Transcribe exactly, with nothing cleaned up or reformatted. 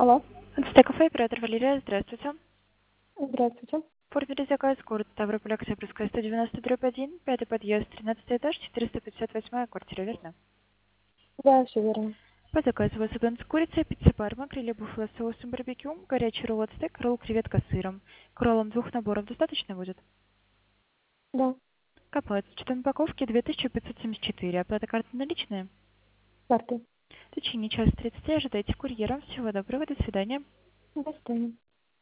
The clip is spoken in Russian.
Алло, Стекофей, оператор Валерия, здравствуйте. здравствуйте. Оформили заказ, город Ставрополь, Октябрьская, сто девяносто дробь один, пятый подъезд, тринадцатый этаж, четыреста пятьдесят восьмая квартира, верно? Да, все верно. По заказу у вас угон с курицей, пицца парма, крылья буффало с соусом барбекю, горячий рулет стейк, ролл креветка с сыром. К роллам двух наборов достаточно будет? Да, Капает. С учетом упаковки две тысячи пятьсот семьдесят четыре. Оплата карты наличная? карты. В течение часа тридцати ожидайте курьера. Всего доброго, до свидания. До свидания.